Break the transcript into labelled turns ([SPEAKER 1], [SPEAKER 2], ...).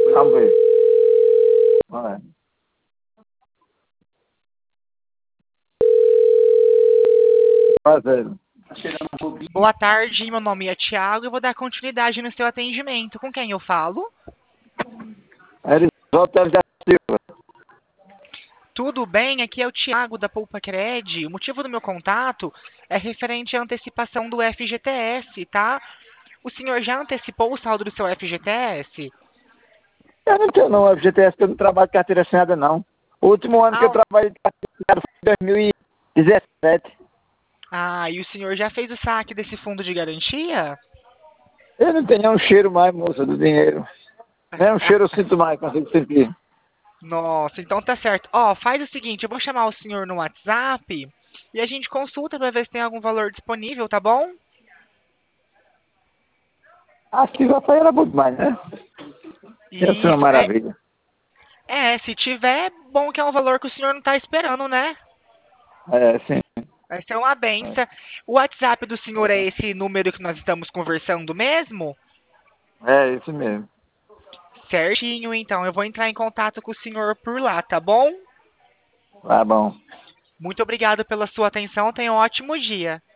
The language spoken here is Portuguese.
[SPEAKER 1] Vamos ver. Vai. Fazendo.
[SPEAKER 2] Boa tarde, meu nome é Thiago e eu vou dar continuidade no seu atendimento. Com quem eu falo?
[SPEAKER 1] Arisóteles da Silva.
[SPEAKER 2] Tudo bem? Aqui é o Thiago da Poupa Cred. O motivo do meu contato é referente à antecipação do FGTS, tá? O senhor já antecipou o saldo do seu FGTS?
[SPEAKER 1] Eu não tenho não, FGTS, eu não trabalho de carteira assinada não. O último ano que eu trabalhei de carteira assinada foi em 2017.
[SPEAKER 2] E o senhor já fez o saque desse fundo de garantia?
[SPEAKER 1] Eu não tenho um cheiro mais, moça, do dinheiro. Nem um cheiro eu sinto mais, consigo sentir.
[SPEAKER 2] Nossa, então tá certo. Faz o seguinte, eu vou chamar o senhor no WhatsApp e a gente consulta para ver se tem algum valor disponível, tá bom?
[SPEAKER 1] Acho que já foi era muito mais, né? Ia ser uma
[SPEAKER 2] Isso,
[SPEAKER 1] maravilha.
[SPEAKER 2] se tiver, bom que é um valor que o senhor não tá esperando, né?
[SPEAKER 1] É, sim.
[SPEAKER 2] Vai ser uma benção. O WhatsApp do senhor é esse número que nós estamos conversando mesmo?
[SPEAKER 1] É isso mesmo.
[SPEAKER 2] Certinho, então. Eu vou entrar em contato com o senhor por lá, tá bom?
[SPEAKER 1] Tá bom.
[SPEAKER 2] Muito obrigado pela sua atenção. Tenha um ótimo dia.